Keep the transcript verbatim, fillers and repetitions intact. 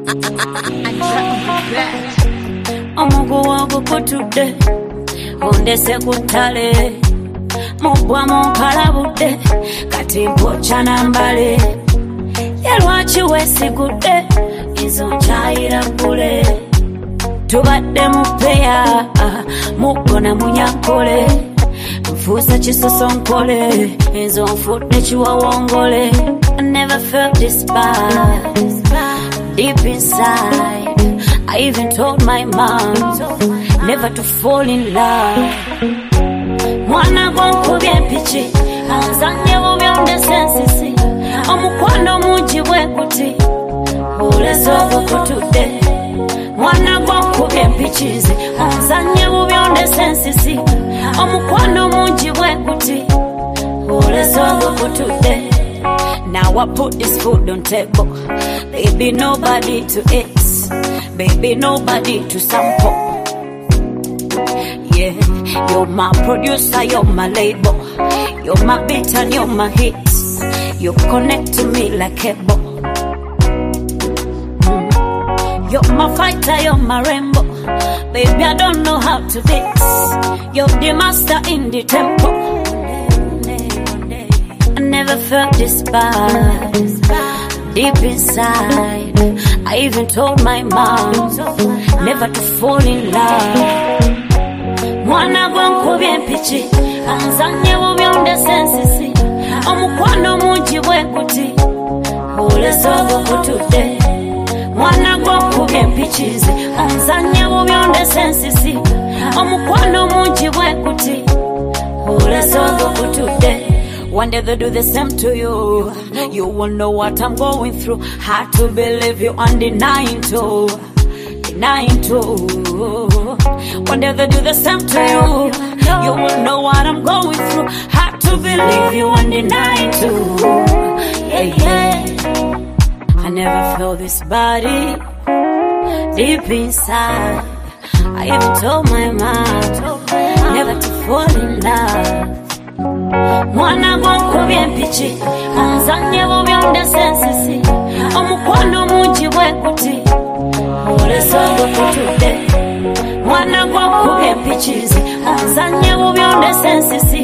Omugu wangu kutude ondese kutale mubwa munkalabude kati mpocha nambale yelwachi wesigude izo nchayira kule tubadde mupeya mugona munyakole mfusa chisosonkole izo mfudde chiwawongole. I never felt this bad deep inside. I even told my mom never to fall in love. Mwana gwonkubye pichi anzanye bubyonde sensisi omukwano mungi bwe kuti olese okukutude. Mwana gwonkubye pichizi anzanye bubyonde sensisi omukwano mungi bwe kuti olese okukutude. Now I put this food on table, baby nobody to eat, baby nobody to sample. Yeah, you're my producer, you're my label, you're my beat and you're my hits. You connect to me like cable. Mm. You're my fighter, you're my rainbow, baby I don't know how to dance. You're the master in the tempo. I never felt this bad deep inside. I even told my mom never to fall in love. Mwana gwonkubye pichi anzanye bubyonde sensisi omukwano mungi bwe kuti olese okukutude. Mwana gwonkubye pichizi anzanye bubyonde sensisi omukwano mungi bwe kuti olese okukutude. One day they'll do the same to you. You won't know what I'm going through. Hard to believe you undenying too. Denying too. One day they'll do the same to you. You won't know what I'm going through. Hard to believe you undenying too. Yeah, yeah. I never felt this body deep inside. I even told my mom never to fall in love. Mwana gwonkubye pichi anzanye bubyonde sensisi omukwano mungi bwe kuti olese okukutude. Mwana gwonkubye pichizi anzanye bubyonde sensisi